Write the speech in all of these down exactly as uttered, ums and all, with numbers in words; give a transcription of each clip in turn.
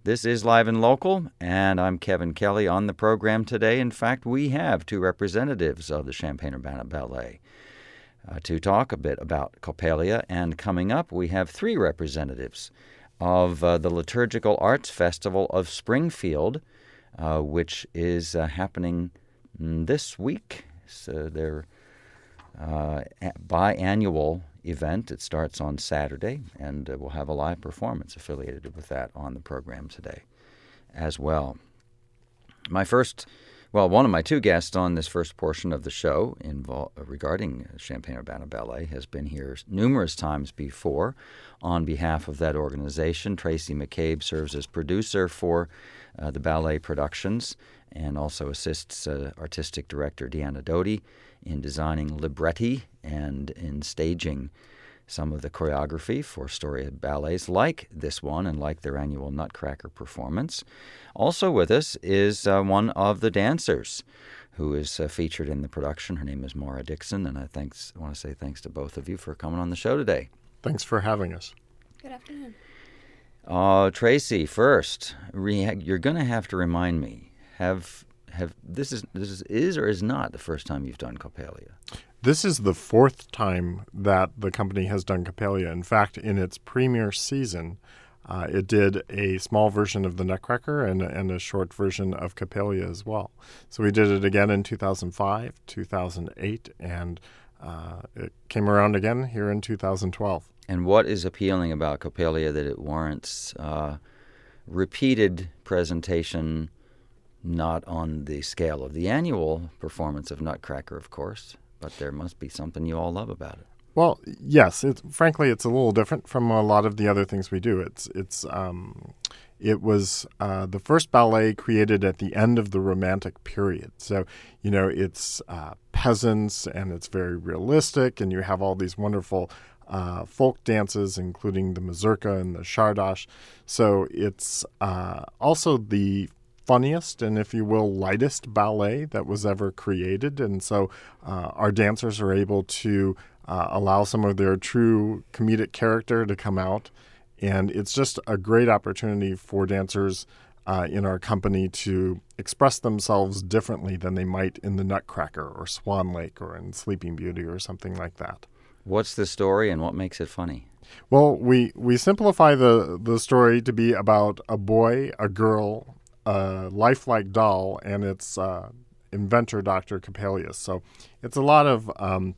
This is Live and Local, and I'm Kevin Kelly on the program today. In fact, we have two representatives of the Champaign-Urbana Ballet uh, to talk a bit about Coppelia, and coming up, we have three representatives of uh, the Liturgical Arts Festival of Springfield, uh, which is uh, happening this week. So their uh, biannual event. It starts on Saturday, and uh, we'll have a live performance affiliated with that on the program today as well. My first, well, one of my two guests on this first portion of the show invol- regarding Champaign-Urbana Ballet has been here numerous times before on behalf of that organization. Tracy McCabe serves as producer for uh, the ballet productions and also assists uh, artistic director Deanna Doty in designing libretti and in staging some of the choreography for storied ballets like this one and like their annual Nutcracker performance. Also with us is uh, one of the dancers who is uh, featured in the production. Her name is Maura Dixon, and I, thanks, I want to say thanks to both of you for coming on the show today. Thanks for having us. Good afternoon. Uh, Tracy, first, re- you're going to have to remind me, have have this is this is, is or is not the first time you've done Coppelia? This is the fourth time that the company has done Coppelia. In fact, in its premiere season, uh, it did a small version of the Nutcracker and, and a short version of Coppelia as well. So we did it again in two thousand five, two thousand eight, and uh, it came around again here in two thousand twelve. And what is appealing about Coppelia that it warrants uh, repeated presentation, not on the scale of the annual performance of Nutcracker, of course, but there must be something you all love about it. Well, yes. It's, frankly, it's a little different from a lot of the other things we do. It's it's um, it was uh, the first ballet created at the end of the Romantic period. So, you know, it's uh, peasants and it's very realistic, and you have all these wonderful uh, folk dances, including the mazurka and the czardas. So it's uh, also the funniest and, if you will, lightest ballet that was ever created. And so uh, our dancers are able to uh, allow some of their true comedic character to come out. And it's just a great opportunity for dancers uh, in our company to express themselves differently than they might in the Nutcracker or Swan Lake or in Sleeping Beauty or something like that. What's the story and what makes it funny? Well, we, we simplify the, the story to be about a boy, a girl, a lifelike doll, and its uh, inventor, Doctor Coppelius. So it's a lot of um,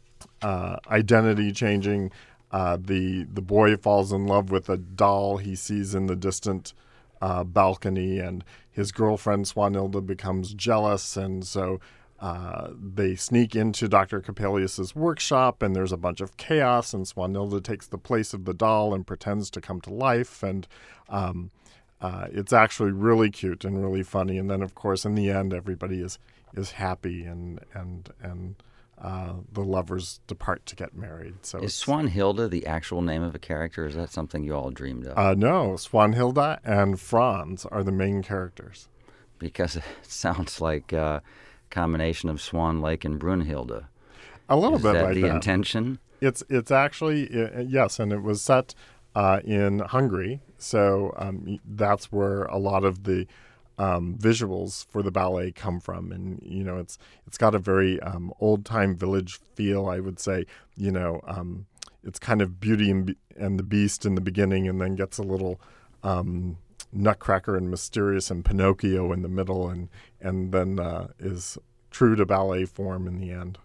uh, identity changing. Uh, the the boy falls in love with a doll he sees in the distant uh, balcony, and his girlfriend Swanhilda becomes jealous, and so uh, they sneak into Doctor Coppelius's workshop, and there's a bunch of chaos, and Swanhilda takes the place of the doll and pretends to come to life, and um, Uh, it's actually really cute and really funny. And then, of course, in the end, everybody is is happy, and and and uh, the lovers depart to get married. So is Swanhilda the actual name of a character, or is that something you all dreamed of? Uh, no, Swanhilda and Franz are the main characters. Because it sounds like a combination of Swan Lake and Brunhilde. A little is bit that like the that. intention? It's it's actually uh, yes, and it was set uh, in Hungary. So um, that's where a lot of the um, visuals for the ballet come from, and you know, it's it's got a very um, old-time village feel. I would say, you know, um, it's kind of Beauty and, Be- and the Beast in the beginning, and then gets a little um, Nutcracker and Mysterious and Pinocchio in the middle, and and then uh, is true to ballet form in the end.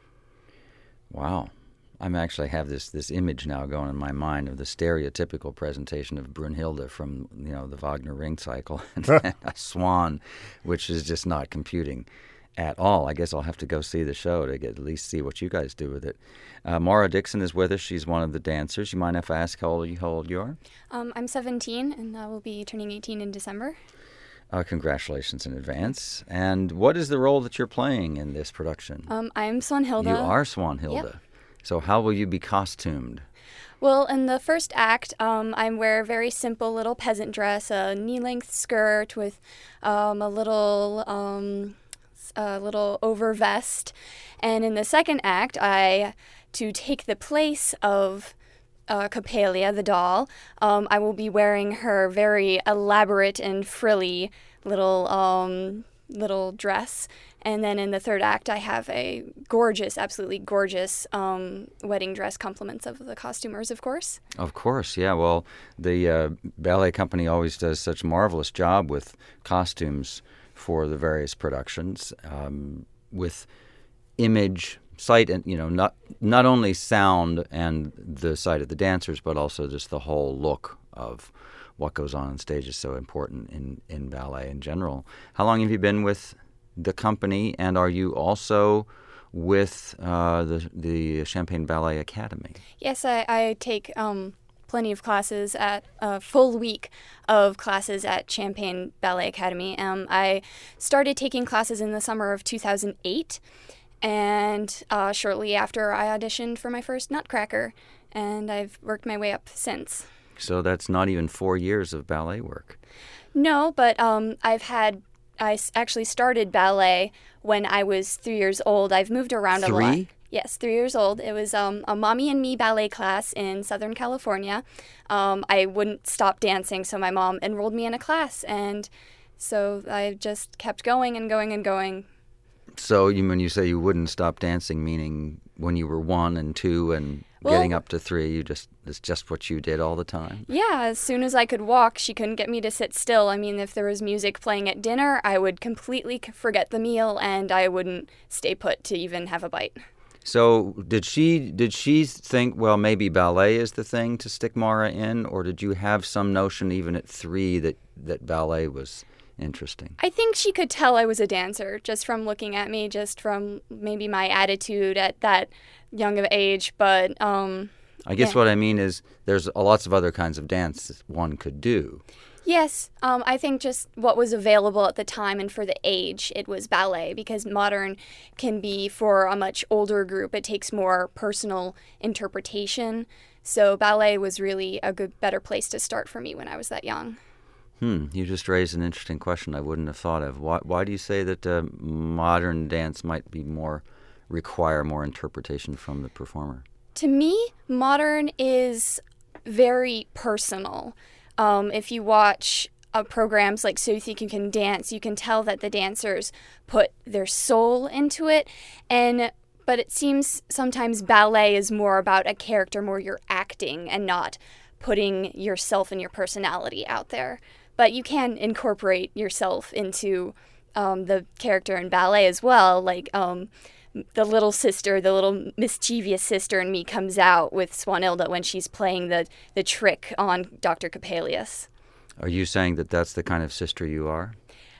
Wow. I'm actually have this this image now going in my mind of the stereotypical presentation of Brunhilde from, you know, the Wagner Ring Cycle, and then a swan, which is just not computing at all. I guess I'll have to go see the show to get at least see what you guys do with it. Uh, Maura Dixon is with us. She's one of the dancers. You mind if I ask how old you, how old you are? Um, I'm seventeen, and I will be turning eighteen in December. Uh, congratulations in advance. And what is the role that you're playing in this production? Um, I'm Swanhilda. You are Swanhilda. Yep. So how will you be costumed? Well, in the first act, um, I wear a very simple little peasant dress, a knee-length skirt with um, a little um, a little over vest. And in the second act, I, to take the place of uh, Coppelia, the doll. Um, I will be wearing her very elaborate and frilly little um, little dress. And then in the third act, I have a gorgeous, absolutely gorgeous um, wedding dress, compliments of the costumers, of course. Of course, yeah. Well, the uh, ballet company always does such a marvelous job with costumes for the various productions, um, with image, sight, and you know, not not only sound and the sight of the dancers, but also just the whole look of what goes on on stage is so important in, in ballet in general. How long have you been with the company, and are you also with uh, the the Champaign Ballet Academy? Yes, I, I take um, plenty of classes at a full week of classes at Champaign Ballet Academy. Um, I started taking classes in the summer of two thousand eight, and uh, shortly after I auditioned for my first Nutcracker, and I've worked my way up since. So that's not even four years of ballet work. No, but um, I've had I actually started ballet when I was three years old. I've moved around Three? a lot. Yes, three years old. It was um, a Mommy and Me ballet class in Southern California. Um, I wouldn't stop dancing, so my mom enrolled me in a class, and so I just kept going and going and going. So you, when you say you wouldn't stop dancing, meaning when you were one and two and Well, getting up to three, you just it's just what you did all the time? Yeah, as soon as I could walk, she couldn't get me to sit still. I mean, if there was music playing at dinner, I would completely c- forget the meal, and I wouldn't stay put to even have a bite. So did she did she think, well, maybe ballet is the thing to stick Mara in, or did you have some notion even at three that, that ballet was interesting? I think she could tell I was a dancer just from looking at me, just from maybe my attitude at that young of age, but um I guess yeah. what I mean is there's lots of other kinds of dance one could do. Yes, um, I think just what was available at the time and for the age, it was ballet, because modern can be for a much older group. It takes more personal interpretation. So ballet was really a good, better place to start for me when I was that young. Hmm, you just raised an interesting question I wouldn't have thought of. Why, why do you say that uh, modern dance might be more, require more interpretation from the performer? To me, modern is very personal. Um, if you watch uh, programs like So You Think You Can Dance, you can tell that the dancers put their soul into it. And but it seems sometimes ballet is more about a character, more you're acting and not putting yourself and your personality out there. But you can incorporate yourself into um, the character in ballet as well, like um, the little sister, the little mischievous sister in me comes out with Swanhilda when she's playing the, the trick on Doctor Coppelius. Are you saying that that's the kind of sister you are?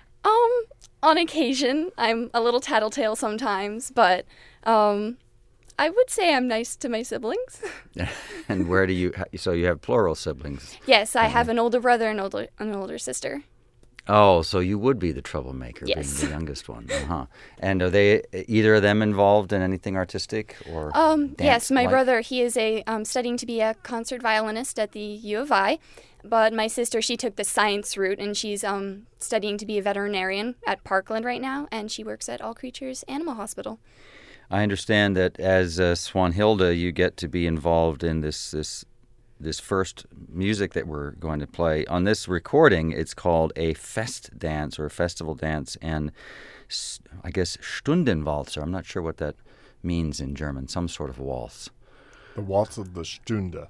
Um, on occasion, I'm a little tattletale sometimes, but um, I would say I'm nice to my siblings. And where do you, so you have plural siblings? Yes, I have an older brother and older, an older sister. Oh, so you would be the troublemaker, Yes. being the youngest one. Uh-huh. And are they, either of them involved in anything artistic or Um, yes, my dance-like? brother, he is a um, studying to be a concert violinist at the U of I, but my sister, she took the science route, and she's um, studying to be a veterinarian at Parkland right now, and she works at All Creatures Animal Hospital. I understand that as uh, Swanhilda, you get to be involved in this this this first music that we're going to play. On this recording, it's called a fest dance or a festival dance, and s- I guess Stundenwalzer. I'm not sure what that means in German, some sort of waltz. The Waltz of the Stunde.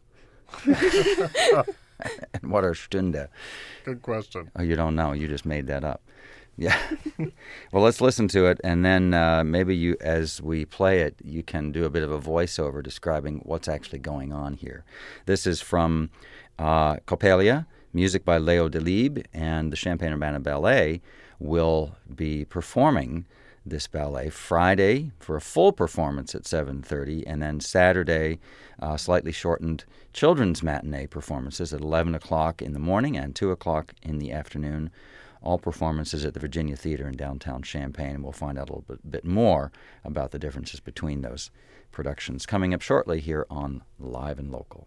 And what are Stunde? Good question. Oh, you don't know. You just made that up. Yeah. Well, let's listen to it, and then uh, maybe you, as we play it, you can do a bit of a voiceover describing what's actually going on here. This is from uh, Coppelia, music by Leo Delibes, and the Champaign-Urbana Ballet will be performing this ballet Friday for a full performance at seven thirty, and then Saturday, uh, slightly shortened children's matinee performances at eleven o'clock in the morning and two o'clock in the afternoon. All performances at the Virginia Theater in downtown Champaign, and we'll find out a little bit, bit more about the differences between those productions coming up shortly here on Live and Local.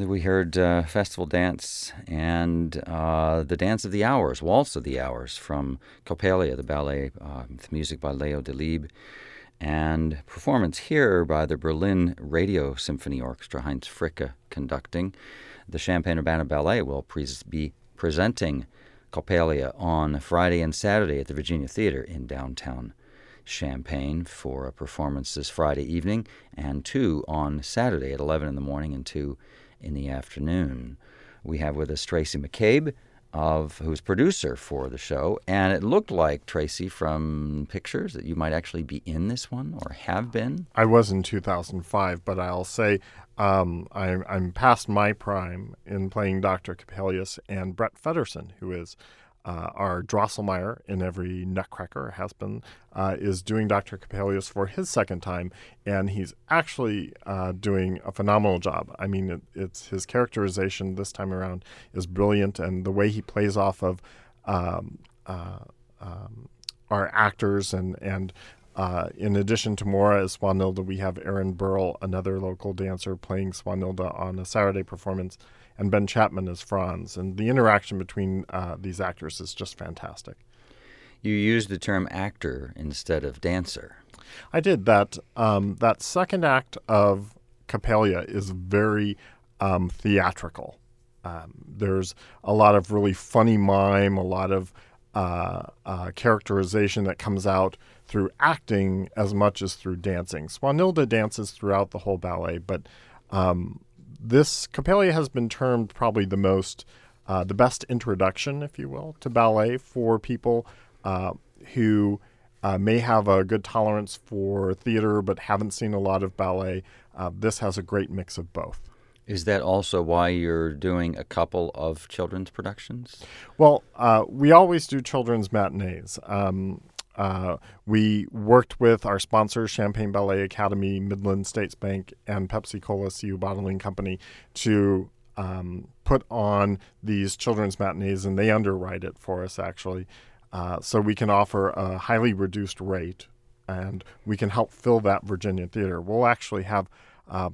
We heard uh, Festival Dance and uh, the Dance of the Hours, Waltz of the Hours from Coppelia, the ballet, uh, with music by Leo Delibes, and performance here by the Berlin Radio Symphony Orchestra, Heinz Fricke conducting. The Champaign-Urbana Ballet will pre- be presenting Coppelia on Friday and Saturday at the Virginia Theater in downtown Champaign for a performance this Friday evening, and two on Saturday at eleven in the morning and two in the afternoon. We have with us Tracy McCabe, of who's producer for the show, and it looked like, Tracy, from pictures that you might actually be in this one or have been. I was in two thousand five, but I'll say um, I'm, I'm past my prime in playing Doctor Coppelius, and Brett Feddersen, who is uh, our Drosselmeyer in every Nutcracker, has been, uh, is doing Doctor Coppelius for his second time, and he's actually uh, doing a phenomenal job. I mean, it, it's his characterization this time around is brilliant, and the way he plays off of um, uh, um, our actors and and Uh, in addition to Maura as Swanhilda, we have Aaron Burrell, another local dancer, playing Swanhilda on a Saturday performance, and Ben Chapman as Franz. And the interaction between uh, these actors is just fantastic. You used the term actor instead of dancer. I did. That um, that second act of Coppelia is very um, theatrical. Um, there's a lot of really funny mime, a lot of uh, uh, characterization that comes out through acting as much as through dancing. Swanhilda dances throughout the whole ballet, but um, this Coppelia has been termed probably the most, uh, the best introduction, if you will, to ballet for people uh, who uh, may have a good tolerance for theater but haven't seen a lot of ballet. Uh, this has a great mix of both. Is that also why you're doing a couple of children's productions? Well, uh, we always do children's matinees. Um, Uh, we worked with our sponsors, Champaign Ballet Academy, Midland States Bank, and Pepsi-Cola C U Bottling Company, to um, put on these children's matinees, and they underwrite it for us, actually. Uh, so we can offer a highly reduced rate, and we can help fill that Virginia theater. We'll actually have uh,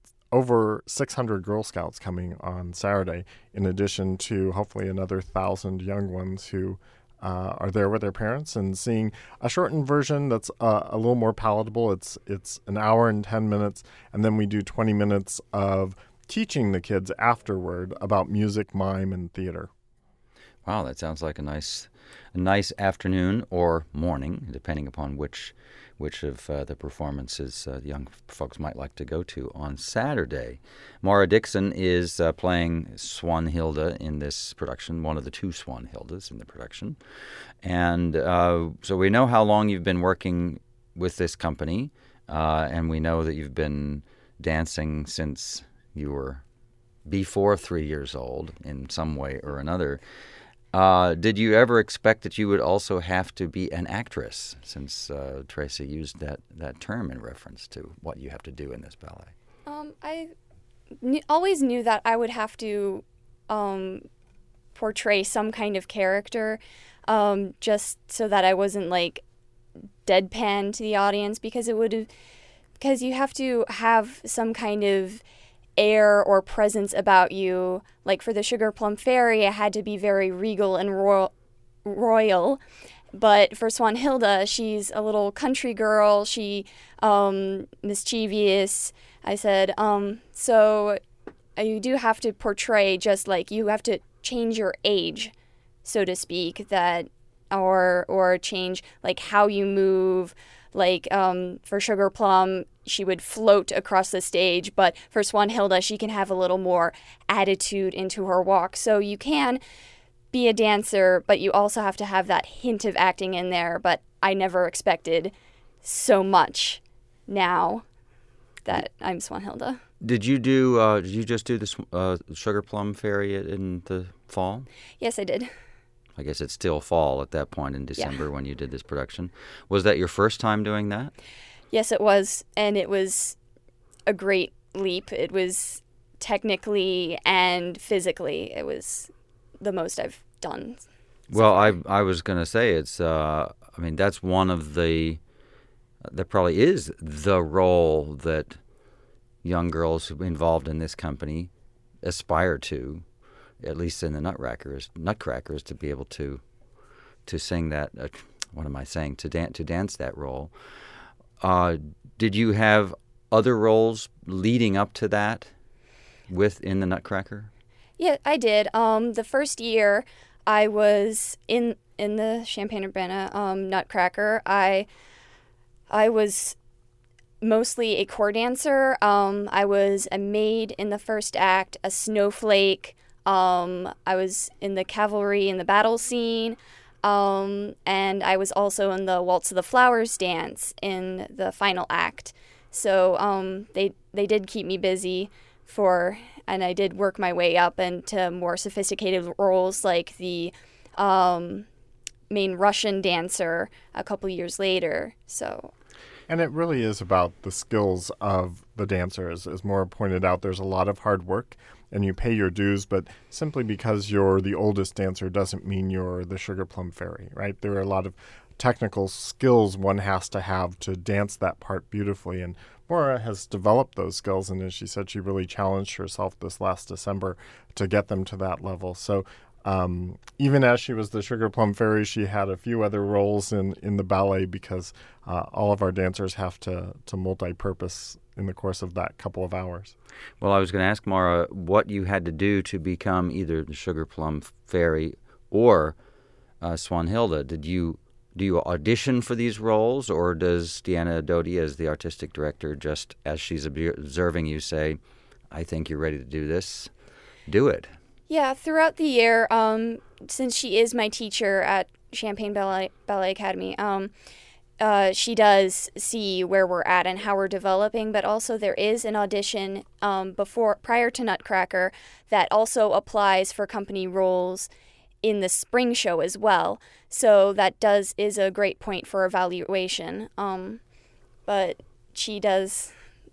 over six hundred Girl Scouts coming on Saturday, in addition to hopefully another one thousand young ones who Uh, are there with their parents, and seeing a shortened version that's uh, a little more palatable. It's it's an hour and ten minutes, and then we do twenty minutes of teaching the kids afterward about music, mime, and theater. Wow, that sounds like a nice, a nice afternoon or morning, depending upon which, which of uh, the performances uh, the young folks might like to go to on Saturday. Maura Dixon is uh, playing Swanhilda in this production, one of the two Swanhildas in the production, and uh, so we know how long you've been working with this company, uh, and we know that you've been dancing since you were before three years old in some way or another. Uh, did you ever expect that you would also have to be an actress, since uh, Tracy used that, that term in reference to what you have to do in this ballet? Um, I kn- always knew that I would have to um, portray some kind of character, um, just so that I wasn't like deadpan to the audience, because it would, because you have to have some kind of air or presence about you. Like for the Sugar Plum Fairy, I had to be very regal and royal, royal. But for Swanhilda, she's a little country girl. She um, mischievous. I said, um, so you do have to portray, just like you have to change your age, so to speak, that or or change like how you move. Like um, for Sugar Plum, she would float across the stage, but for Swanhilda, she can have a little more attitude into her walk. So you can be a dancer, but you also have to have that hint of acting in there. But I never expected so much now that I'm Swanhilda. Did you do? Uh, did you just do this uh, Sugar Plum Fairy in the fall? Yes, I did. I guess it's still fall at that point in December Yeah. when you did this production. Was that your first time doing that? Yes, it was, and it was a great leap. It was technically and physically, it was the most I've done. so Well, far. I I was going to say it's. Uh, I mean, that's one of the. That probably is the role that young girls involved in this company aspire to, at least in the Nutcracker, is, Nutcracker, is to be able to to sing that. Uh, what am I saying? To dance to dance that role. Uh, did you have other roles leading up to that within the Nutcracker? Yeah, I did. Um, the first year I was in in the Champaign-Urbana um, Nutcracker. I I was mostly a core dancer. Um, I was a maid in the first act, a snowflake. Um, I was in the cavalry in the battle scene. Um, and I was also in the Waltz of the Flowers dance in the final act. So um, they they did keep me busy for, and I did work my way up into more sophisticated roles like the um, main Russian dancer a couple years later. So. And it really is about the skills of the dancers. As Maura pointed out, there's a lot of hard work, and you pay your dues, but simply because you're the oldest dancer doesn't mean you're the Sugar Plum Fairy, right? There are a lot of technical skills one has to have to dance that part beautifully, and Maura has developed those skills, and as she said, she really challenged herself this last December to get them to that level. So Um, even as she was the Sugar Plum Fairy, she had a few other roles in, in the ballet because uh, all of our dancers have to, to multi-purpose in the course of that couple of hours. Well, I was going to ask Maura what you had to do to become either the Sugar Plum Fairy or uh, Swanhilda. Did you do you audition for these roles, or does Deanna Doty, as the artistic director, just as she's observing you, say, "I think you're ready to do this, do it"? Yeah, throughout the year, um, since she is my teacher at Champaign Ballet, Ballet Academy, um, uh, she does see where we're at and how we're developing, but also there is an audition um, before prior to Nutcracker that also applies for company roles in the spring show as well. So that does is a great point for evaluation. Um, but she does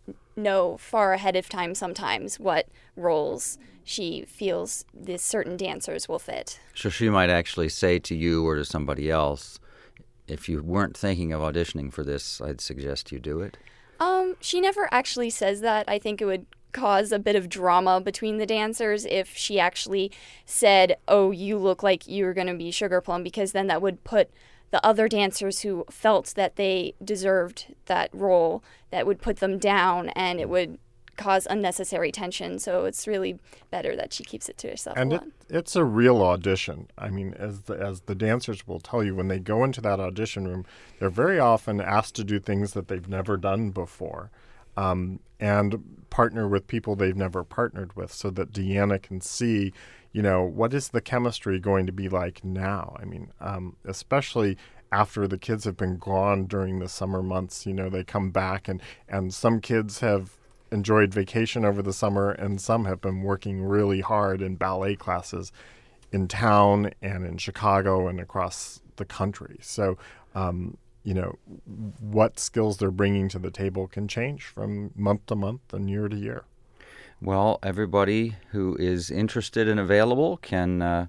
know far ahead of time sometimes what roles she feels the certain dancers will fit. So she might actually say to you or to somebody else, if you weren't thinking of auditioning for this, I'd suggest you do it? Um, she never actually says that. I think it would cause a bit of drama between the dancers if she actually said, oh, you look like you're going to be Sugar Plum, because then that would put the other dancers who felt that they deserved that role, that would put them down, and it would cause unnecessary tension. So it's really better that she keeps it to herself. And a it, lot. it's a real audition. I mean, as the, as the dancers will tell you, when they go into that audition room, they're very often asked to do things that they've never done before, um, and partner with people they've never partnered with, so that Deanna can see, you know, what is the chemistry going to be like now? I mean, um, especially after the kids have been gone during the summer months, you know, they come back, and, and some kids have enjoyed vacation over the summer, and some have been working really hard in ballet classes in town and in Chicago and across the country. So, um, you know, what skills they're bringing to the table can change from month to month and year to year. Well, everybody who is interested and available can uh,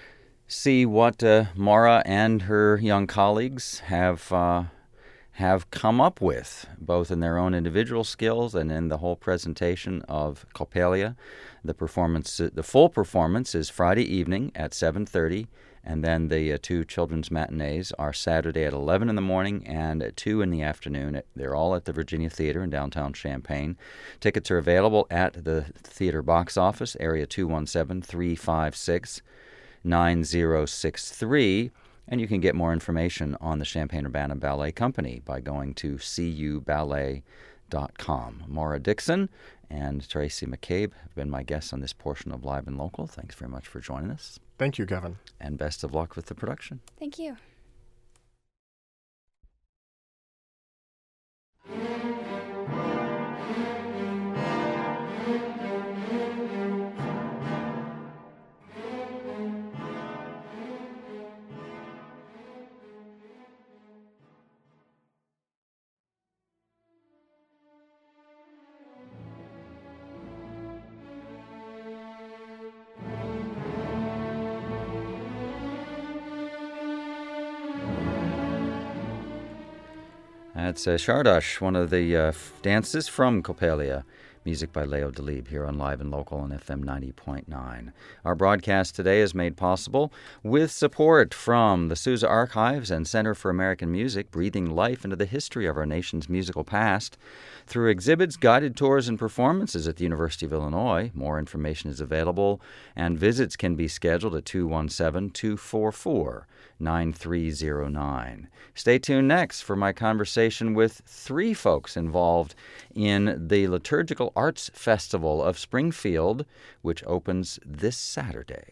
see what uh, Maura and her young colleagues have uh, have come up with, both in their own individual skills and in the whole presentation of Coppelia. The performance, the full performance, is Friday evening at seven thirty, and then the uh, two children's matinees are Saturday at eleven in the morning and at two in the afternoon. They're all at the Virginia Theater in downtown Champaign. Tickets are available at the theater box office, area two one seven, three five six, nine zero six three. And you can get more information on the Champaign-Urbana Ballet Company by going to c u ballet dot com. Maura Dixon and Tracy McCabe have been my guests on this portion of Live and Local. Thanks very much for joining us. Thank you, Kevin. And best of luck with the production. Thank you. That's uh, Shardash, one of the uh, dances from Coppelia, Music by Leo Delibes here on Live and Local on F M ninety point nine. Our broadcast today is made possible with support from the Sousa Archives and Center for American Music, breathing life into the history of our nation's musical past through exhibits, guided tours, and performances at the University of Illinois. More information is available, and visits can be scheduled at two one seven, two four four, nine three zero nine. Stay tuned next for my conversation with three folks involved in the Liturgical Arts Festival of Springfield, which opens this Saturday.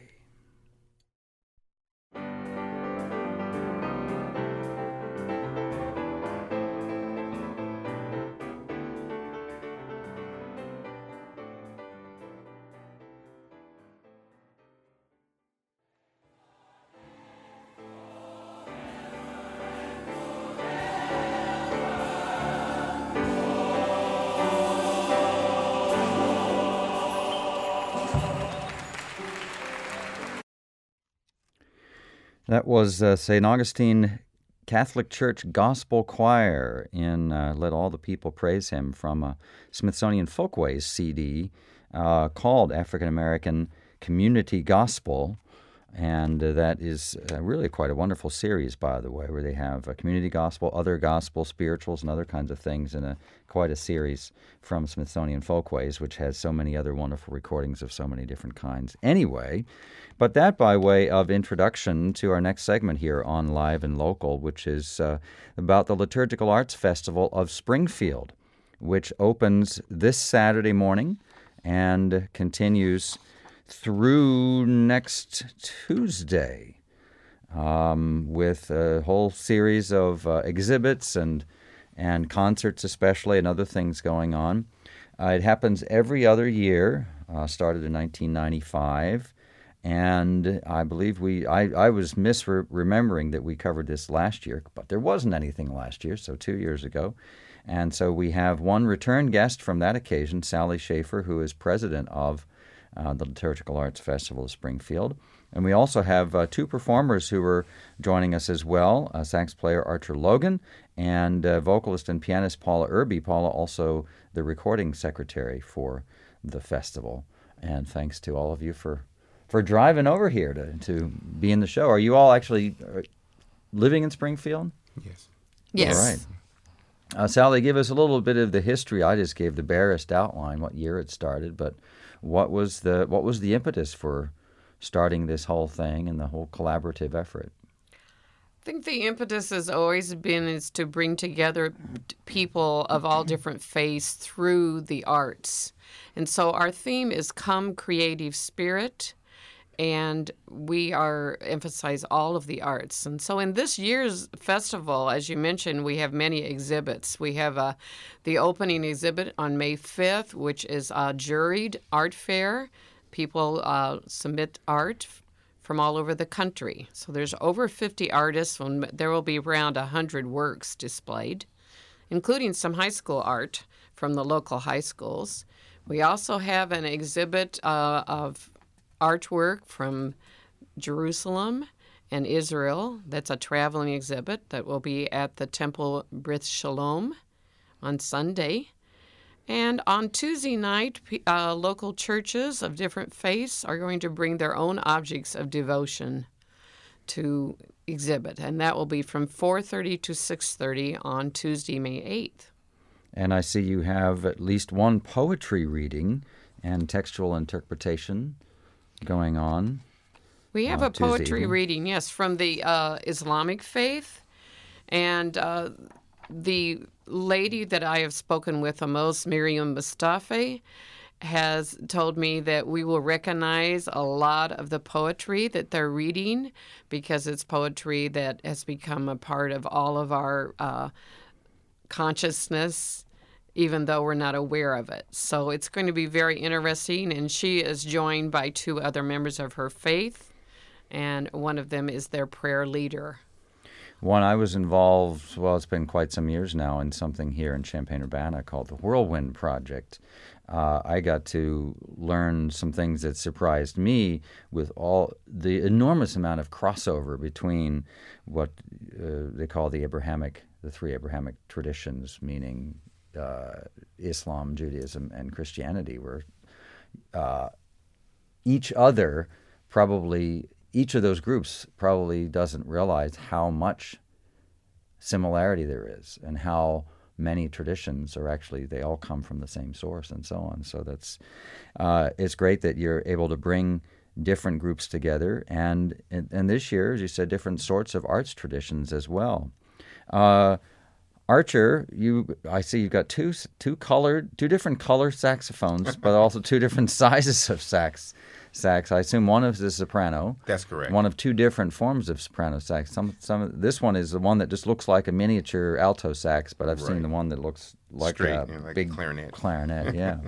That was uh, Saint Augustine Catholic Church Gospel Choir in uh, Let All the People Praise Him from a Smithsonian Folkways C D uh, called African American Community Gospel. And uh, that is uh, really quite a wonderful series, by the way, where they have a community gospel, other gospel, spirituals, and other kinds of things in a quite a series from Smithsonian Folkways, which has so many other wonderful recordings of so many different kinds. Anyway, but that by way of introduction to our next segment here on Live and Local, which is uh, about the Liturgical Arts Festival of Springfield, which opens this Saturday morning and continues through next Tuesday um, with a whole series of uh, exhibits and and concerts especially and other things going on. Uh, it happens every other year, uh, started in nineteen ninety-five, and I believe we, I, I was misremembering that we covered this last year, but there wasn't anything last year, so two years ago. And so we have one return guest from that occasion, Sally Schaefer, who is president of Uh, the Liturgical Arts Festival of Springfield. And we also have uh, two performers who are joining us as well, uh, sax player Archer Logan and uh, vocalist and pianist Paula Irby. Paula also the recording secretary for the festival. And thanks to all of you for, for driving over here to, to be in the show. Are you all actually uh, living in Springfield? Yes. Yes. All right. Uh, Sally, give us a little bit of the history. I just gave the barest outline, what year it started, but what was the what was the impetus for starting this whole thing and the whole collaborative effort? I think the impetus has always been is to bring together people of all different faiths through the arts. And so our theme is Come Creative Spirit, and we are emphasize all of the arts. And so in this year's festival, as you mentioned, we have many exhibits. We have uh, the opening exhibit on May fifth, which is a juried art fair. People uh, submit art from all over the country. So there's over fifty artists, and there will be around one hundred works displayed, including some high school art from the local high schools. We also have an exhibit uh, of artwork from Jerusalem and Israel. That's a traveling exhibit that will be at the Temple Brit Shalom on Sunday. And on Tuesday night, uh, local churches of different faiths are going to bring their own objects of devotion to exhibit. And that will be from four thirty to six thirty on Tuesday, May eighth. And I see you have at least one poetry reading and textual interpretation going on. We have uh, a poetry evening. reading, yes, from the uh, Islamic faith. And uh, the lady that I have spoken with the most, Miriam Mustafa, has told me that we will recognize a lot of the poetry that they're reading because it's poetry that has become a part of all of our uh, consciousness, even though we're not aware of it. So it's going to be very interesting, and she is joined by two other members of her faith, and one of them is their prayer leader. One, I was involved, well, it's been quite some years now, in something here in Champaign-Urbana called the Whirlwind Project. Uh, I got to learn some things that surprised me with all the enormous amount of crossover between what uh, they call the Abrahamic, the three Abrahamic traditions, meaning uh, Islam, Judaism, and Christianity were uh, each other probably, each of those groups probably doesn't realize how much similarity there is and how many traditions are actually, they all come from the same source and so on. So that's, uh, it's great that you're able to bring different groups together, and, and and this year, as you said, different sorts of arts traditions as well. Uh, Archer, you I see you've got two two colored, two different color saxophones, but also two different sizes of sax. Sax. I assume one is a soprano. That's correct. One of two different forms of soprano sax. Some some. This one is the one that just looks like a miniature alto sax, but I've Right. seen the one that looks like Straight, a you know, like a big clarinet. Clarinet, yeah.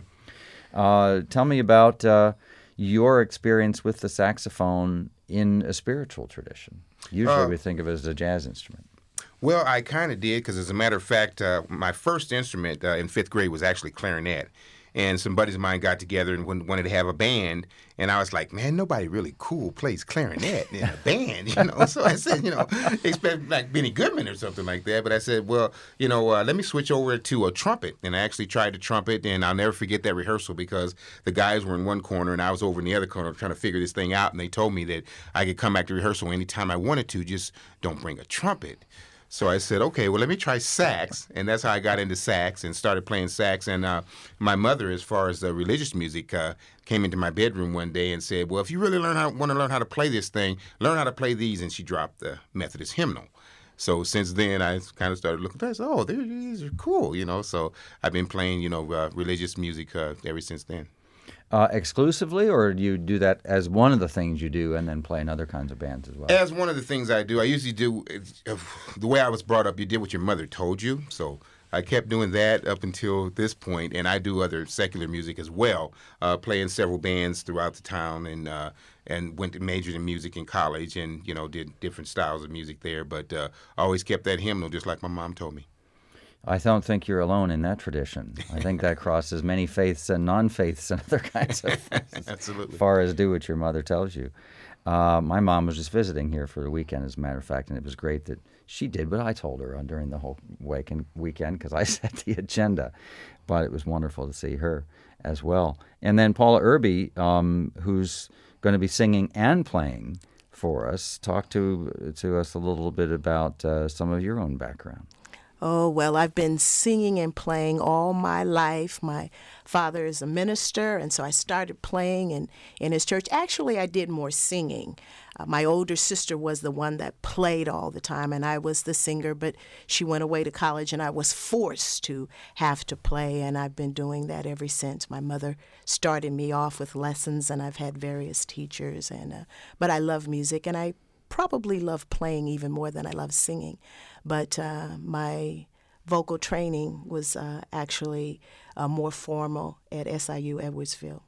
uh, tell me about uh, your experience with the saxophone in a spiritual tradition. Usually, Uh, we think of it as a jazz instrument. Well, I kind of did, because as a matter of fact, uh, my first instrument uh, in fifth grade was actually clarinet. And some buddies of mine got together and wan- wanted to have a band. And I was like, man, nobody really cool plays clarinet in a band, you know. So I said, you know, expect like Benny Goodman or something like that. But I said, well, you know, uh, let me switch over to a trumpet. And I actually tried the trumpet, and I'll never forget that rehearsal, because the guys were in one corner and I was over in the other corner trying to figure this thing out. And they told me that I could come back to rehearsal anytime I wanted to, just don't bring a trumpet. So I said, okay, well, let me try sax. And that's how I got into sax and started playing sax. And uh, my mother, as far as the religious music, uh, came into my bedroom one day and said, well, if you really learn how, want to learn how to play this thing, learn how to play these. And she dropped the Methodist hymnal. So since then, I kind of started looking at this. Oh, these are cool, you know. So I've been playing, you know, uh, religious music uh, ever since then. Uh, exclusively, or do you do that as one of the things you do and then play in other kinds of bands as well? As one of the things I do, I usually do, uh, the way I was brought up, you did what your mother told you. So I kept doing that up until this point, and I do other secular music as well, uh, play in several bands throughout the town, and uh, and went to majored in music in college, and, you know, did different styles of music there, but uh, always kept that hymnal just like my mom told me. I don't think you're alone in that tradition. I think that crosses many faiths and non-faiths and other kinds of things. Absolutely. As far as do what your mother tells you. Uh, my mom was just visiting here for the weekend, as a matter of fact, and it was great that she did what I told her on during the whole weekend because I set the agenda. But it was wonderful to see her as well. And then Paula Irby, um, who's going to be singing and playing for us. Talk to to us a little bit about uh, some of your own background. Oh, well, I've been singing and playing all my life. My father is a minister, and so I started playing in, in his church. Actually, I did more singing. Uh, my older sister was the one that played all the time, and I was the singer, but she went away to college, and I was forced to have to play, and I've been doing that ever since. My mother started me off with lessons, and I've had various teachers, and uh, but I love music, and I probably love playing even more than I love singing. But uh, my vocal training was uh, actually uh, more formal at S I U Edwardsville.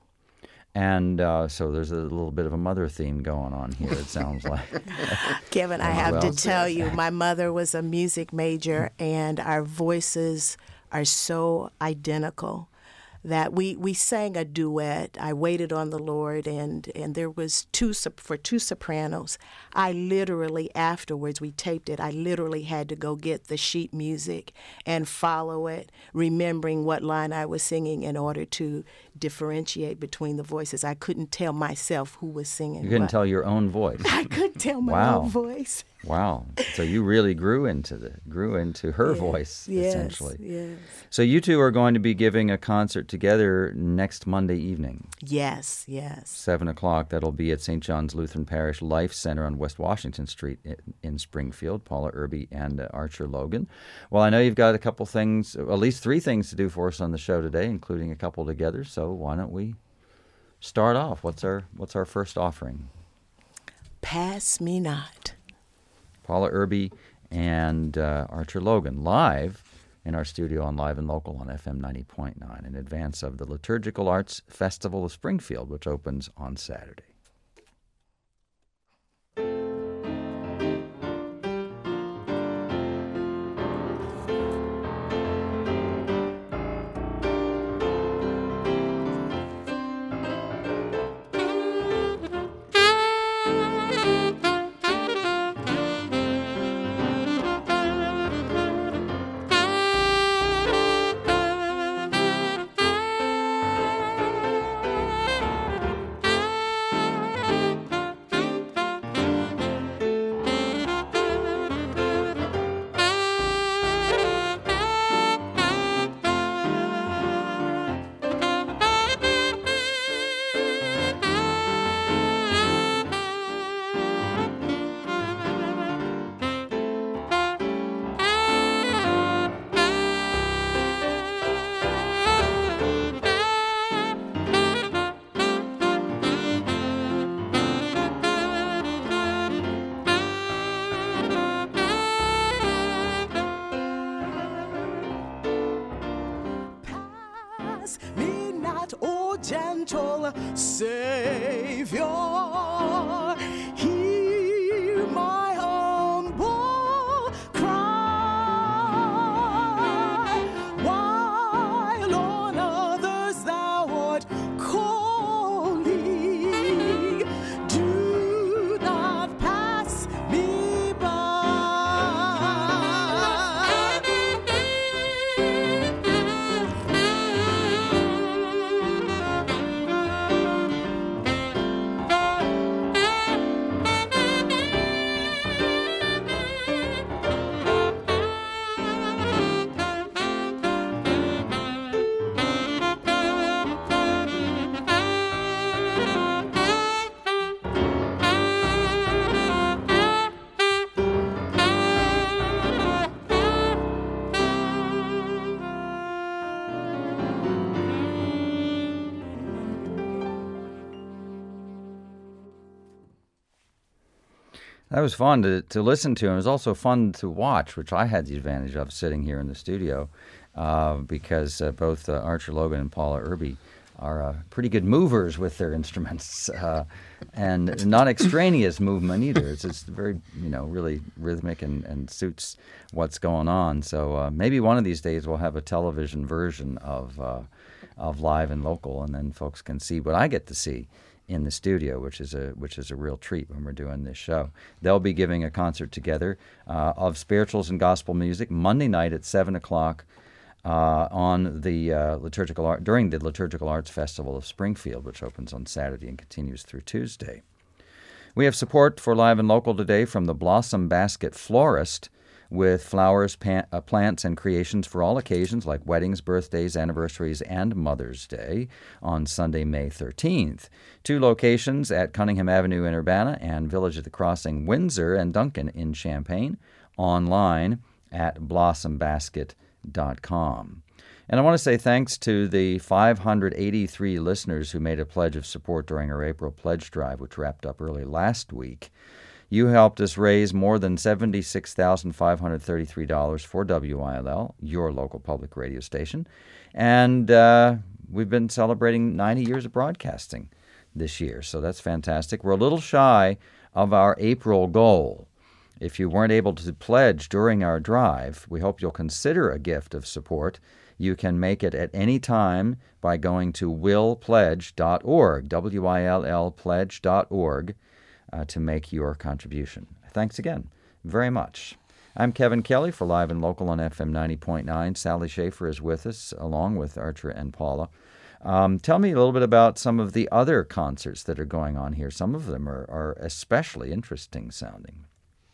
And uh, so there's a little bit of a mother theme going on here, it sounds like. Kevin, I have Well to tell you, my mother was a music major, and our voices are so identical that we, we sang a duet. I Waited on the Lord, and, and there was two, for two sopranos. I literally, afterwards, we taped it, I literally had to go get the sheet music and follow it, remembering what line I was singing in order to differentiate between the voices. I couldn't tell myself who was singing You couldn't what. tell your own voice. I couldn't tell my Wow. own voice. Wow. So you really grew into the grew into her Yes, voice, yes, essentially. Yes. So you two are going to be giving a concert together next Monday evening, Yes, yes. seven o'clock. That'll be at Saint John's Lutheran Parish Life Center on West Washington Street in, in Springfield. Paula Irby and uh, Archer Logan. Well, I know you've got a couple things, at least three things to do for us on the show today, including a couple together. So why don't we start off? What's our What's our first offering? Pass Me Not. Paula Irby and uh, Archer Logan live in our studio on Live and Local on F M ninety point nine in advance of the Liturgical Arts Festival of Springfield, which opens on Saturday. Thank you. Savior, hear my humble cry, while on others thou art calling, do not pass me That was fun to, to listen to, and it was also fun to watch, which I had the advantage of sitting here in the studio, uh, because uh, both uh, Archer Logan and Paula Irby are uh, pretty good movers with their instruments, uh, and not extraneous movement either. It's just very, you know, really rhythmic and, and suits what's going on. So uh, maybe one of these days we'll have a television version of uh, of Live and Local, and then folks can see what I get to see in the studio, which is a which is a real treat when we're doing this show. They'll be giving a concert together uh, of spirituals and gospel music Monday night at seven o'clock uh, on the uh, liturgical art during the Liturgical Arts Festival of Springfield, which opens on Saturday and continues through Tuesday. We have support for Live and Local today from the Blossom Basket Florist, with flowers, pan, uh, plants, and creations for all occasions like weddings, birthdays, anniversaries, and Mother's Day on Sunday, May thirteenth. Two locations at Cunningham Avenue in Urbana and Village at the Crossing, Windsor, and Duncan in Champaign, online at blossom basket dot com. And I want to say thanks to the five hundred eighty-three listeners who made a pledge of support during our April pledge drive, which wrapped up early last week. You helped us raise more than seventy-six thousand five hundred thirty-three dollars for W I L L, your local public radio station. And uh, we've been celebrating ninety years of broadcasting this year, so that's fantastic. We're a little shy of our April goal. If you weren't able to pledge during our drive, we hope you'll consider a gift of support. You can make it at any time by going to will pledge dot org, W I L L pledge dot org. Uh, to make your contribution. Thanks again very much. I'm Kevin Kelly for Live and Local on F M ninety point nine. Sally Schaefer is with us, along with Archer and Paula. Um, tell me a little bit about some of the other concerts that are going on here. Some of them are, are especially interesting sounding.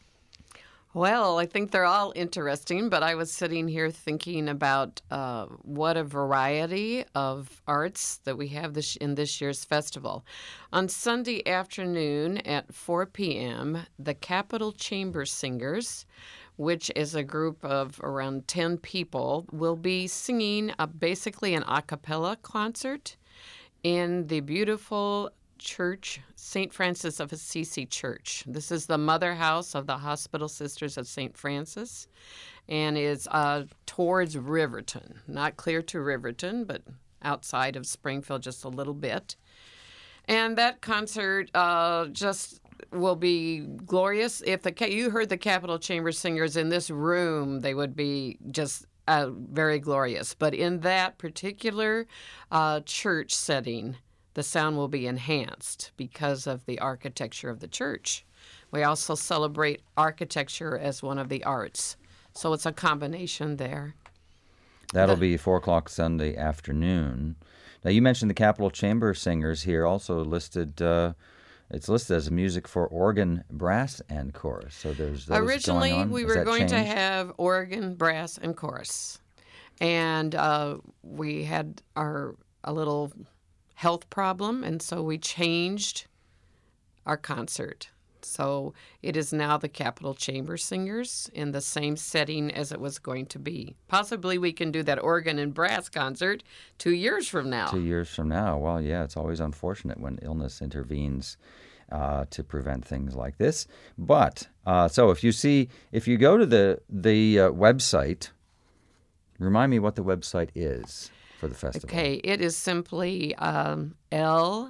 Well, I think they're all interesting, but I was sitting here thinking about uh, what a variety of arts that we have this, in this year's festival. On Sunday afternoon at four p.m., the Capitol Chamber Singers, which is a group of around ten people, will be singing a, basically an a cappella concert in the beautiful church, Saint Francis of Assisi Church. This is the mother house of the Hospital Sisters of Saint Francis, and is uh, towards Riverton. Not clear to Riverton, but outside of Springfield just a little bit. And that concert uh, just will be glorious. If the you heard the Capitol Chamber Singers in this room, they would be just uh, very glorious. But in that particular uh, church setting, the sound will be enhanced because of the architecture of the church. We also celebrate architecture as one of the arts. So it's a combination there. That'll the, be four o'clock Sunday afternoon. Now, you mentioned the Capitol Chamber Singers here, also listed, uh, it's listed as music for organ, brass, and chorus. So there's those Originally, going on. we Has were that going changed? to have organ, brass, and chorus. And uh, we had our a little health problem, and so we changed our concert. So it is now the Capitol Chamber Singers in the same setting as it was going to be. Possibly we can do that organ and brass concert two years from now. Two years from now. Well, yeah, it's always unfortunate when illness intervenes uh, to prevent things like this. But, uh, so if you see, if you go to the, the uh, website, remind me what the website is. for the festival? Okay, it is simply um, L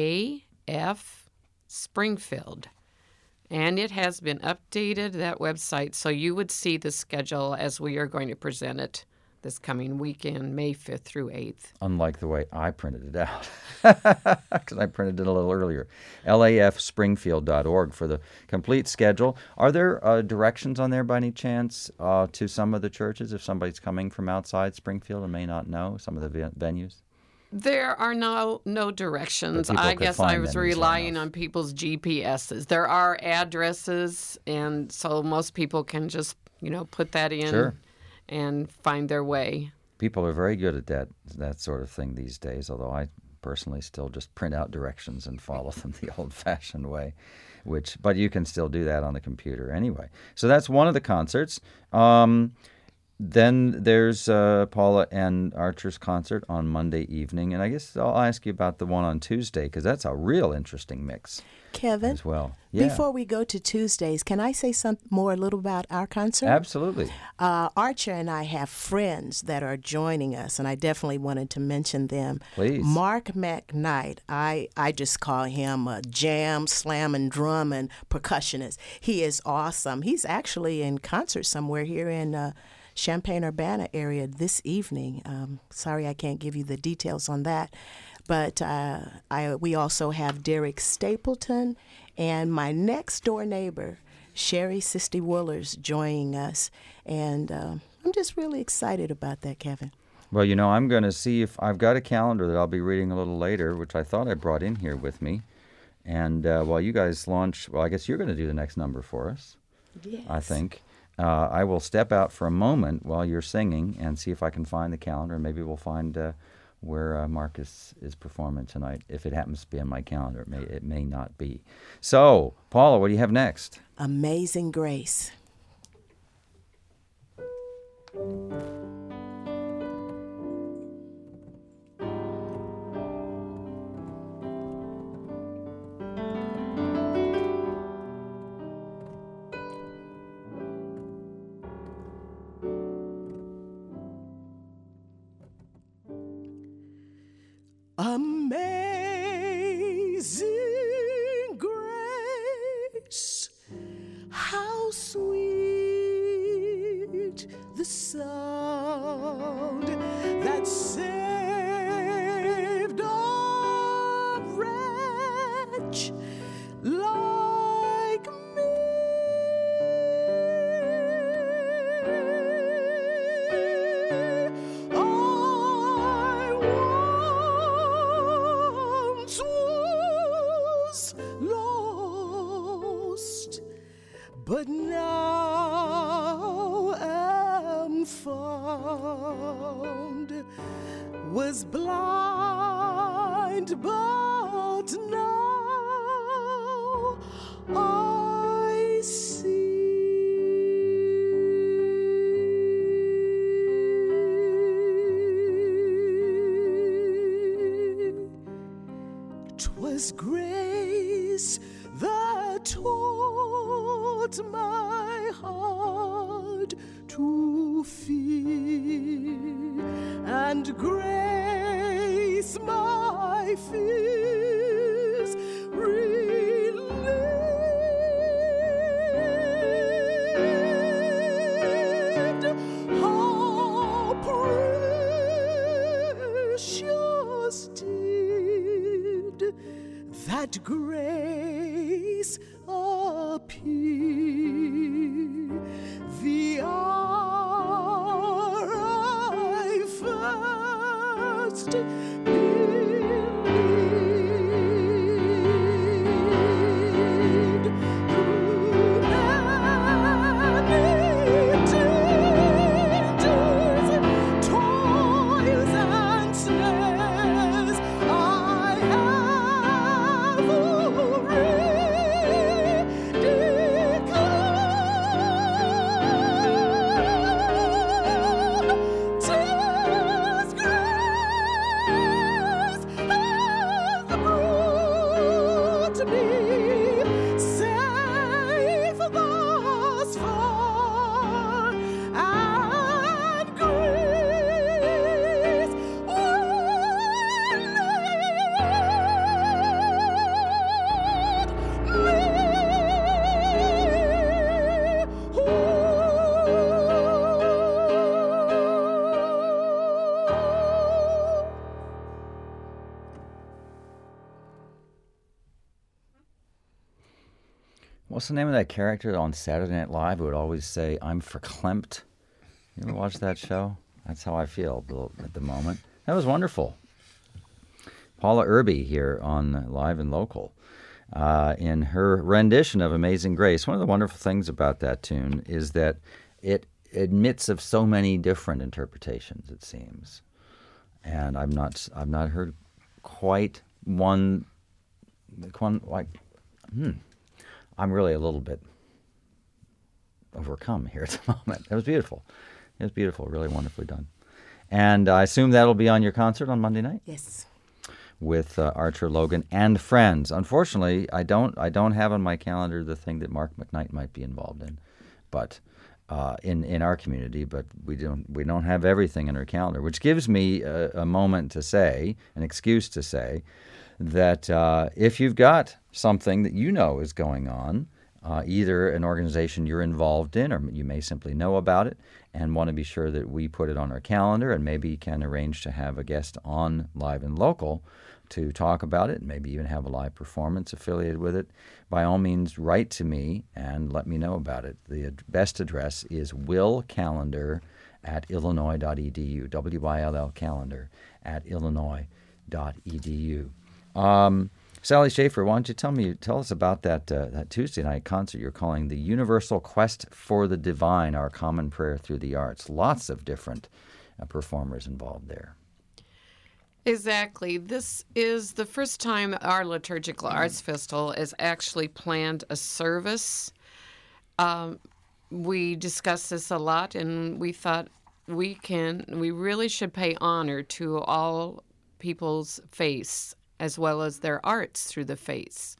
A F Springfield. And it has been updated, that website, so you would see the schedule as we are going to present it this coming weekend, May fifth through eighth. Unlike the way I printed it out, because I printed it a little earlier. L A F springfield dot org for the complete schedule. Are there uh, directions on there by any chance uh, to some of the churches if somebody's coming from outside Springfield and may not know some of the ve- venues? There are no no directions. But people I could guess find I was them easily relying enough. on people's G P S's. There are addresses, and so most people can just, you know, put that in Sure. and find their way. People are very good at that that sort of thing these days, although I personally still just print out directions and follow them the old-fashioned way, which but you can still do that on the computer anyway. So that's one of the concerts. Um, then there's uh, Paula and Archer's concert on Monday evening, and I guess I'll ask you about the one on Tuesday because that's a real interesting mix Kevin, as well. Yeah, before we go to Tuesdays, can I say something more a little about our concert? absolutely. Uh, Archer and I have friends that are joining us, and I definitely wanted to mention them. Please. Mark McKnight, I, I just call him a jam, slam, and drum and percussionist. He is awesome. He's actually in concert somewhere here in uh, Champaign-Urbana area this evening. Um, sorry I can't give you the details on that. But uh, I, we also have Derek Stapleton and my next door neighbor, Sherry Sisty Woolers, joining us. And uh, I'm just really excited about that, Kevin. Well, you know, I'm going to see if I've got a calendar that I'll be reading a little later, which I thought I brought in here with me. And uh, while you guys launch, well, I guess you're going to do the next number for us, Yes. I think. Uh, I will step out for a moment while you're singing and see if I can find the calendar. Maybe we'll find uh, where uh, Marcus is performing tonight. If it happens to be on my calendar, it may, it may not be. So, Paula, what do you have next? Amazing Grace. Amazing grace, how sweet the sound that saved a wretch like me. I once was lost, but now am found. Was blind, but now I see. 'Twas grace that taught my heart to fear, and grace my fears relieved. How precious did that grace appear the hour I first believed. Through many dangers, toils and snares, I have what's the name of that character on Saturday Night Live who would always say, "I'm verklempt"? You ever watch that show? That's how I feel at the moment. That was wonderful. Paula Irby here on Live and Local. Uh, in her rendition of Amazing Grace. One of the wonderful things about that tune is that it admits of so many different interpretations, it seems. And I've not I've not heard quite one, one like, hmm, I'm really a little bit overcome here at the moment. It was beautiful. It was beautiful, really wonderfully done. And I assume that'll be on your concert on Monday night? Yes. With uh, Archer Logan and friends. Unfortunately, I don't I don't have on my calendar the thing that Mark McKnight might be involved in, but uh, in in our community. But we don't we don't have everything in our calendar, which gives me a, a moment to say, an excuse to say, that uh, if you've got something that you know is going on, uh, either an organization you're involved in, or you may simply know about it, and want to be sure that we put it on our calendar, and maybe can arrange to have a guest on Live and Local to talk about it, maybe even have a live performance affiliated with it, by all means, write to me and let me know about it. The ad- best address is willcalendar at illinois dot e d u, W Y L L calendar at illinois dot e d u. Um, Sally Schaefer, why don't you tell me, tell us about that uh, that Tuesday night concert you're calling the Universal Quest for the Divine, Our Common Prayer Through the Arts. Lots of different uh, performers involved there. Exactly. This is the first time our Liturgical Arts Festival has actually planned a service. Um, we discussed this a lot, and we thought we can, we really should pay honor to all people's faiths as well as their arts through the faiths.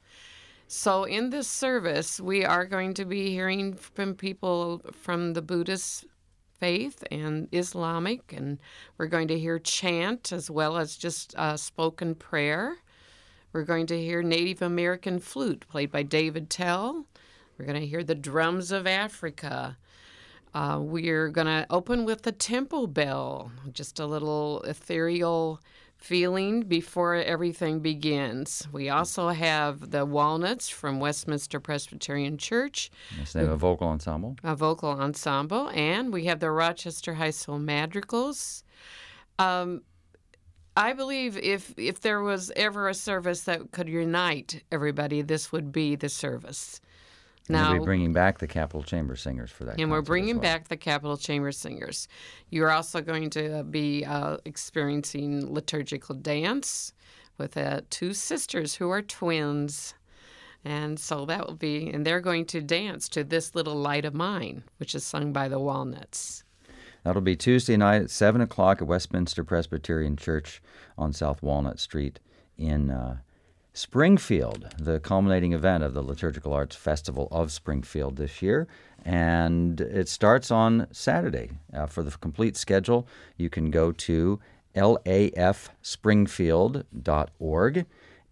So in this service, we are going to be hearing from people from the Buddhist faith and Islamic, and we're going to hear chant as well as just uh, spoken prayer. We're going to hear Native American flute played by David Tell. We're going to hear the drums of Africa. Uh, we're going to open with the temple bell, just a little ethereal feeling before everything begins. We also have the Walnuts from Westminster Presbyterian Church. That's the name of a vocal ensemble. A vocal ensemble. And we have the Rochester High School Madrigals. Um, I believe if if there was ever a service that could unite everybody, this would be the service. Now, Now, we'll be bringing back the Capitol Chamber Singers for that. and we're concert as bringing well. back the Capitol Chamber Singers. You're also going to be uh, experiencing liturgical dance with uh, two sisters who are twins. And so that will be, and they're going to dance to This Little Light of Mine, which is sung by the Walnuts. That'll be Tuesday night at seven o'clock at Westminster Presbyterian Church on South Walnut Street in uh, Springfield, the culminating event of the Liturgical Arts Festival of Springfield this year. And it starts on Saturday. Uh, for the complete schedule, you can go to L A F springfield dot org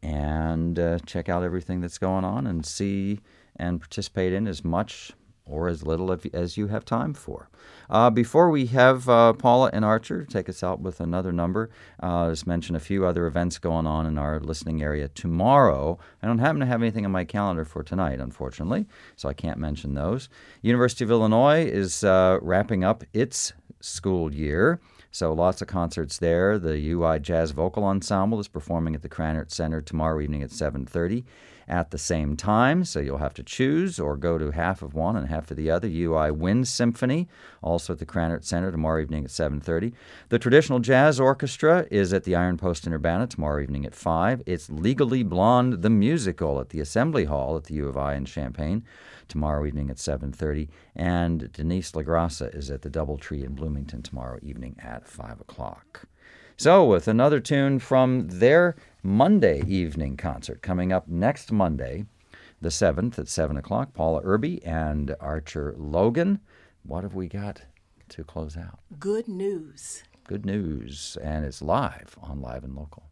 and uh, check out everything that's going on and see and participate in as much or as little as you have time for. Uh, before we have uh, Paula and Archer take us out with another number, uh, just mention a few other events going on in our listening area tomorrow. I don't happen to have anything on my calendar for tonight, unfortunately, so I can't mention those. University of Illinois is uh, wrapping up its school year, so lots of concerts there. The U I Jazz Vocal Ensemble is performing at the Krannert Center tomorrow evening at seven thirty. At the same time, so you'll have to choose or go to half of one and half of the other. U I Wind Symphony, also at the Krannert Center tomorrow evening at seven thirty. The Traditional Jazz Orchestra is at the Iron Post in Urbana tomorrow evening at five. It's Legally Blonde, the musical, at the Assembly Hall at the U of I in Champaign tomorrow evening at seven thirty. And Denise LaGrassa is at the Doubletree in Bloomington tomorrow evening at five o'clock. So with another tune from their Monday evening concert coming up next Monday, the seventh at seven o'clock, Paula Irby and Archer Logan. What have we got to close out? Good news. Good news, and it's live on Live and Local.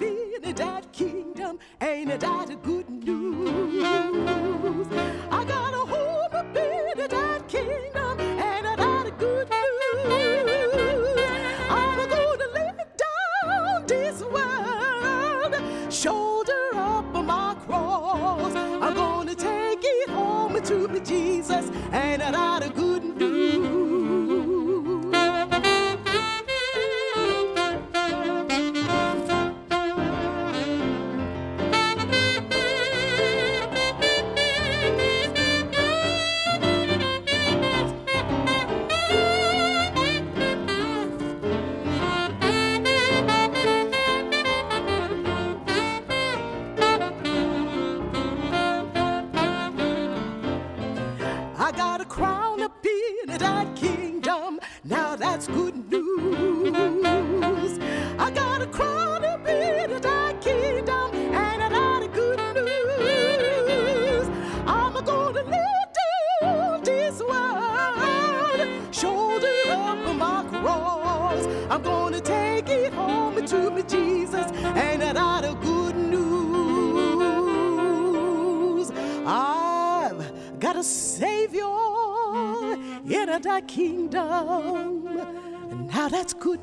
Ain't it that good news? I got a to me, Jesus, and a lot of good news. I got a crown up in that kingdom. Now that's good news. I got a crown up in that kingdom, and a lot of good news. I'm gonna lay down this world, shoulder up my cross. I'm gonna take it home to me, Jesus, and a lot of good news. I've got a Savior in thy kingdom, and now that's good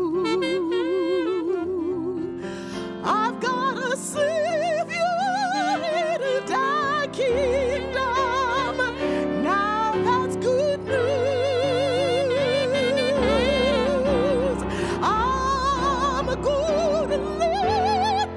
news. I've got a Savior in thy kingdom, now that's good news. I'm gonna let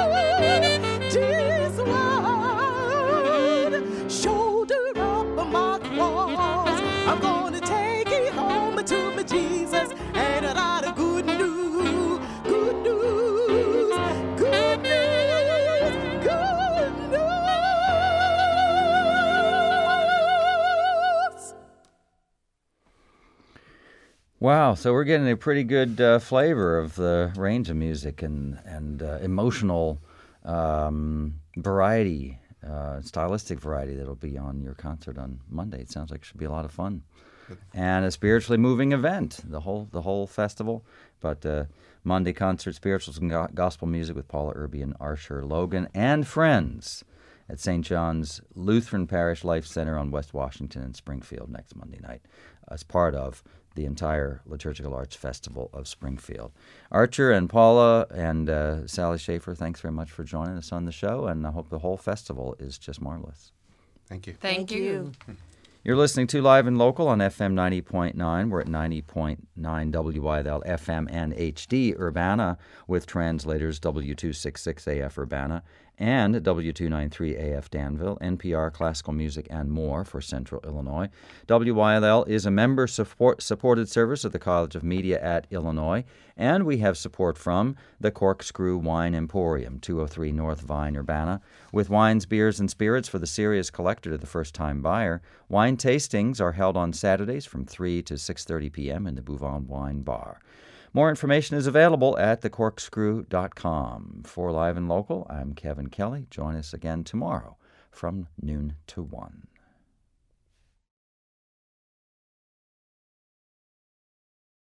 this world shoulder up my cross. I'm gonna take it home to me, Jesus, and a lot of good news, good news, good news, good news. Wow, so we're getting a pretty good uh, flavor of the range of music and, and uh, emotional um, variety. Uh, stylistic variety that'll be on your concert on Monday. It sounds like it should be a lot of fun, and a spiritually moving event. The whole the whole festival, but uh, Monday concert, spirituals and go- gospel music with Paula Irby and Archer Logan and friends at Saint John's Lutheran Parish Life Center on West Washington in Springfield next Monday night, as part of the entire Liturgical Arts Festival of Springfield. Archer and Paula and uh, Sally Schaefer, thanks very much for joining us on the show, and I hope the whole festival is just marvelous. Thank you. Thank, Thank you. you. You're listening to Live and Local on F M ninety point nine. We're at ninety point nine W I L F M and H D Urbana with translators W two sixty-six A F Urbana and W two ninety-three A F Danville, N P R Classical Music and more for Central Illinois. W I L L is a member support supported service of the College of Media at Illinois, and we have support from the Corkscrew Wine Emporium, two oh three North Vine, Urbana, with wines, beers, and spirits for the serious collector to the first-time buyer. Wine tastings are held on Saturdays from three to six thirty p.m. in the Bouvon Wine Bar. More information is available at the corkscrew dot com. For Live and Local, I'm Kevin Kelly. Join us again tomorrow from noon to one.